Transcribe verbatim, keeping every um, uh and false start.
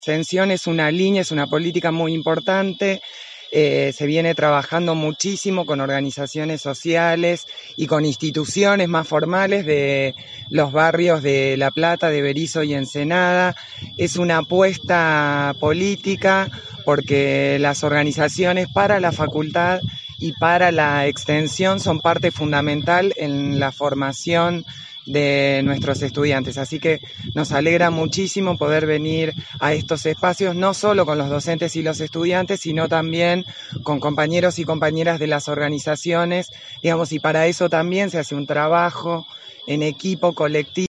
Extensión es una línea, es una política muy importante. Eh, se viene trabajando muchísimo con organizaciones sociales y con instituciones más formales de los barrios de La Plata, de Berisso y Ensenada. Es una apuesta política porque las organizaciones para la facultad y para la extensión son parte fundamental en la formación de nuestros estudiantes, así que nos alegra muchísimo poder venir a estos espacios, no solo con los docentes y los estudiantes, sino también con compañeros y compañeras de las organizaciones, digamos, y para eso también se hace un trabajo en equipo colectivo.